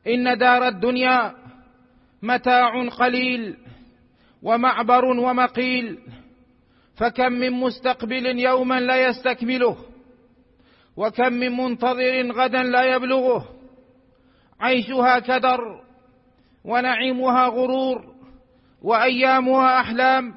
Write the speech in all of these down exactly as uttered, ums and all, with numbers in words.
إن دار الدنيا متاع قليل ومعبر ومقيل، فكم من مستقبل يوما لا يستكمله، وكم من منتظر غدا لا يبلغه. عيشها كدر، ونعيمها غرور، وأيامها أحلام،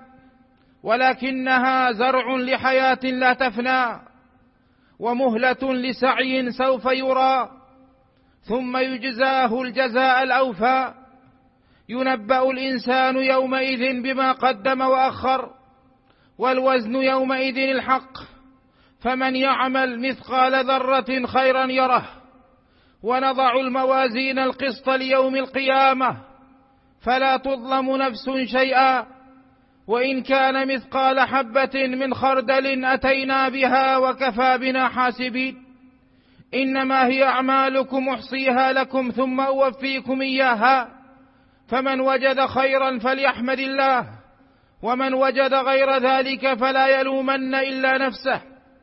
ولكنها زرع لحياة لا تفنى، ومهلة لسعي سوف يرى، ثم يجزاه الجزاء الأوفى. ينبأ الإنسان يومئذ بما قدم وأخر، والوزن يومئذ الحق، فمن يعمل مثقال ذرة خيرا يره. ونضع الموازين القسط ليوم القيامة فلا تظلم نفس شيئا، وإن كان مثقال حبة من خردل أتينا بها وكفى بنا حاسبين. إنما هي أعمالكم أحصيها لكم ثم أوفيكم إياها، فمن وجد خيرا فليحمد الله، ومن وجد غير ذلك فلا يلومن إلا نفسه.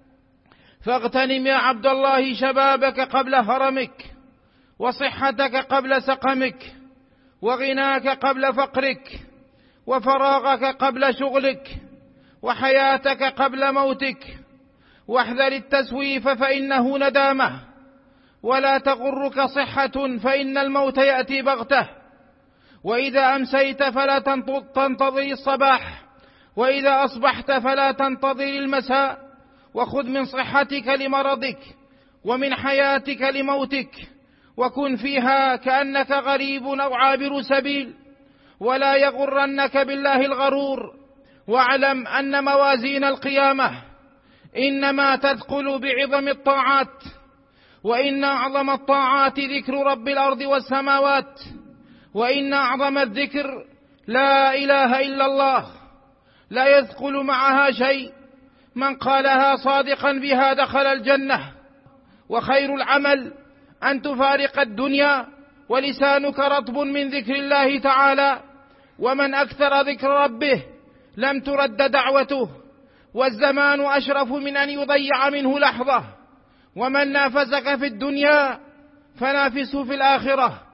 فاغتنم يا عبد الله شبابك قبل هرمك، وصحتك قبل سقمك، وغناك قبل فقرك، وفراغك قبل شغلك، وحياتك قبل موتك. واحذر التسويف فإنه ندامة، ولا تغرك صحة فإن الموت يأتي بغته. وإذا أمسيت فلا تنتظر الصباح، وإذا أصبحت فلا تنتظر المساء. وخذ من صحتك لمرضك، ومن حياتك لموتك، وكن فيها كأنك غريب أو عابر سبيل، ولا يغرنك بالله الغرور. واعلم أن موازين القيامة إنما تثقل بعظم الطاعات، وإن أعظم الطاعات ذكر رب الأرض والسماوات، وإن أعظم الذكر لا إله إلا الله، لا يثقل معها شيء. من قالها صادقا بها دخل الجنة. وخير العمل أن تفارق الدنيا ولسانك رطب من ذكر الله تعالى. ومن أكثر ذكر ربه لم ترد دعوته، والزمان أشرف من أن يضيع منه لحظة. ومن نافسك في الدنيا فنافسه في الآخرة.